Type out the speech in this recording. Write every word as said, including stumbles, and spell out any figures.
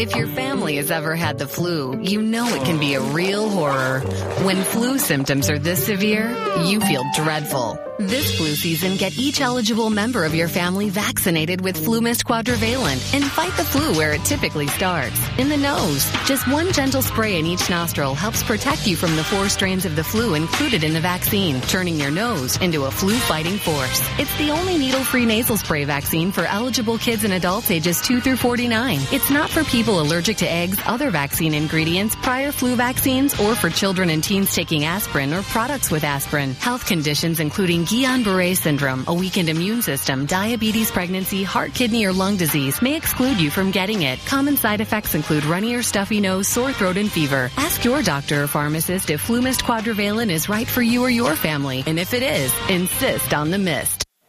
If your family has ever had the flu, you know it can be a real horror. When flu symptoms are this severe, you feel dreadful. This flu season, get each eligible member of your family vaccinated with FluMist Quadrivalent and fight the flu where it typically starts, in the nose. Just one gentle spray in each nostril helps protect you from the four strains of the flu included in the vaccine, turning your nose into a flu-fighting force. It's the only needle-free nasal spray vaccine for eligible kids and adults ages two through forty-nine. It's not for people allergic to eggs, other vaccine ingredients, prior flu vaccines, or for children and teens taking aspirin or products with aspirin. Health conditions including Guillain-Barré syndrome, a weakened immune system, diabetes, pregnancy, heart, kidney, or lung disease may exclude you from getting it. Common side effects include runny or stuffy nose, sore throat, and fever. Ask your doctor or pharmacist if FluMist Quadrivalent is right for you or your family. And if it is, insist on the mist.